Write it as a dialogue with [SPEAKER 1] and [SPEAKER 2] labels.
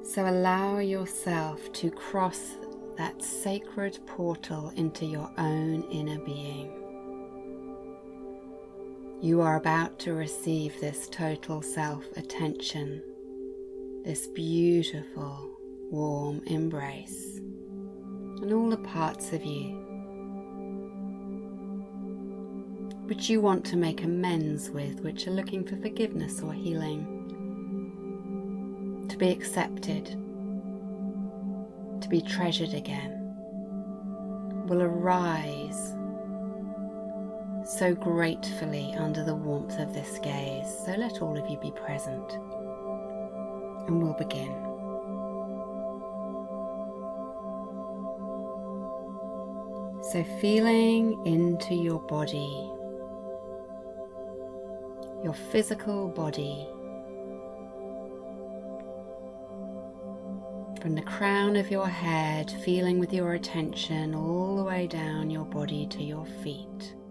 [SPEAKER 1] So allow yourself to cross that sacred portal into your own inner being. You are about to receive this total self-attention, this beautiful, warm embrace, and all the parts of you which you want to make amends with, which are looking for forgiveness or healing, to be accepted, to be treasured again, will arise so gratefully under the warmth of this gaze. So let all of you be present, and we'll begin. So feeling into your body, your physical body, from the crown of your head, feeling with your attention all the way down your body to your feet.